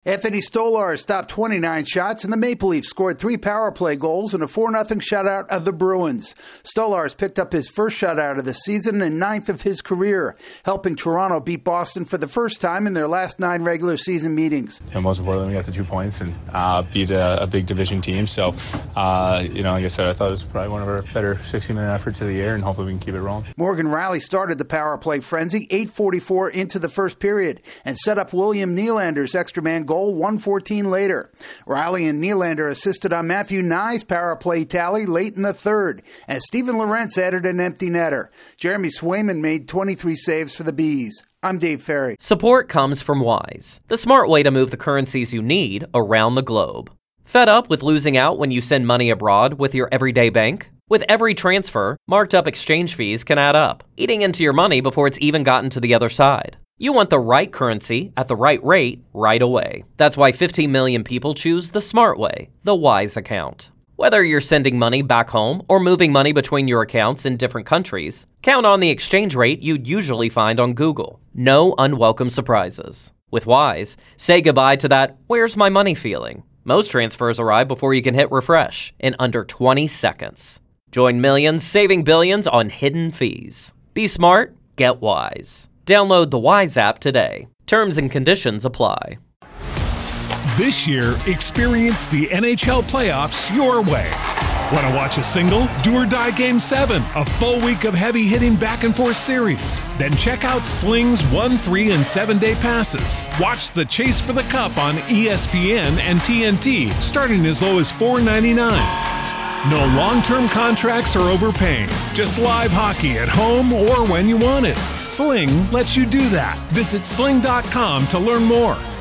Anthony Stolar stopped 29 shots, and the Maple Leafs scored 3 power play goals in a 4-0 shutout of the Bruins. Stolar's picked up his first shutout of the season and 9th of his career, helping Toronto beat Boston for the first time in their last 9 regular season meetings. Most importantly, we got the 2 points and beat a big division team. So, like I said, I thought it was probably one of our better 60-minute efforts of the year, and hopefully we can keep it rolling. Morgan Rielly started the power play frenzy 8:44 into the first period and set up William Nylander's extra man goal 1:14 later. Rielly and Nylander assisted on Matthew Nye's power play tally late in the third, and Steven Lorentz added an empty netter. Jeremy Swayman made 23 saves for the Bees. I'm Dave Ferry. Support comes from Wise, the smart way to move the currencies you need around the globe. Fed up with losing out when you send money abroad with your everyday bank? With every transfer, marked up exchange fees can add up, eating into your money before it's even gotten to the other side. You want the right currency at the right rate right away. That's why 15 million people choose the smart way, the Wise account. Whether you're sending money back home or moving money between your accounts in different countries, count on the exchange rate you'd usually find on Google. No unwelcome surprises. With Wise, say goodbye to that "where's my money" feeling. Most transfers arrive before you can hit refresh in under 20 seconds. Join millions saving billions on hidden fees. Be smart, get Wise. Download the Wise app today. Terms and conditions apply. This year, experience the NHL playoffs your way. Want to watch a single, do or die Game 7, a full week of heavy-hitting back-and-forth series? Then check out Sling's 1, 3, and 7-day passes. Watch the chase for the cup on ESPN and TNT, starting as low as $4.99. No long-term contracts or overpaying. Just live hockey at home or when you want it. Sling lets you do that. Visit sling.com to learn more.